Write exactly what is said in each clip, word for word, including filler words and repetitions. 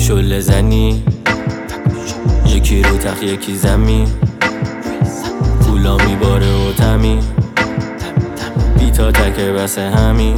شله زنی یکی رو تخت یکی زمین پولا میباره و تمی بیتا تکه بس همین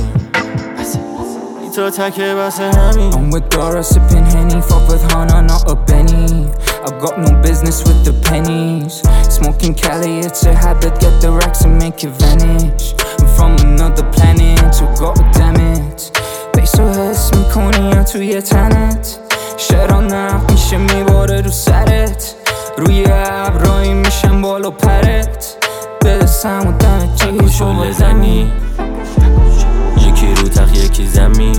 بیتا تکه بس همین I'm with Dora sipping Henny, fuck with Hana, not a Benny. I've got no business with the pennies. Smoking Cali, it's a habit, get the racks and make it vanish. I'm from another planet, so goddamn it. Peso هست میکنی یا توی تنت شرا نفت میشه میباره رو سرت روی ابرایی میشم بالا پرت برسم و دمت چی شله زنی یکی رو تخت یکی زمین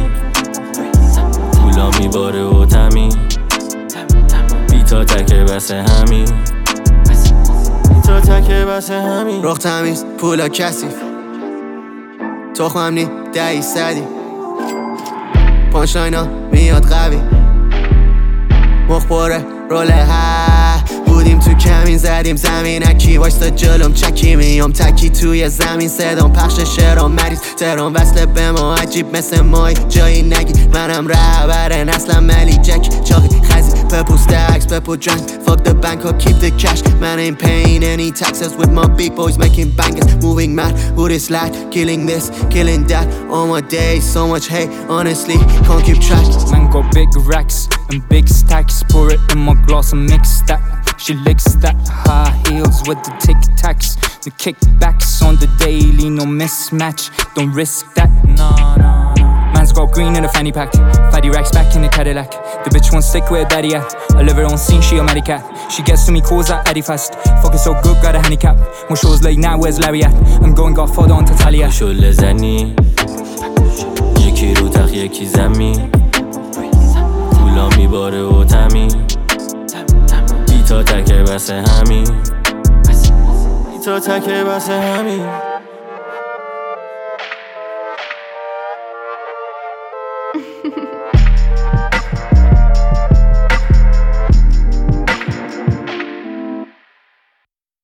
پولا میباره و تمی بیتا تکه بس همین بیتا تکه بس همین رخ تمیز پولا کثیف تخمم نی دهی صدی پانچلاینا میاد قوی مخبره روله ها بودیم تو کمین زدیم زمین اکی وایستا جلوم چکی میام تکی توی زمین صدام پخش شعرام مریض تهران وصله به ما عجیب مثل مای جایی نگی منم رهبر نسلم ملی جک چاقی خزی بپوس دکس بپو drunk fuck the bank or keep the cash man ain't paying any taxes with my big boys making bangers moving mad who this lad killing this killing that all my days so much hate honestly can't keep track Man got big racks and big stacks pour it in my glass and mix that she licks that high heels with the tic tacs the kickbacks on the daily no mismatch don't risk that no no Man's got green in a fanny pack fatty racks back in the Cadillac the bitch won't stick with daddy at I live her on scene she a medicat she gets to me calls that Eddie fast fucking so good got a handicap more shows late now where's Larry at I'm going got father on Tatalia شله زنی یکی رو تخت یکی زمین پولا میباره و تمی بیتا تکه بس همین بیتا تکه بس همین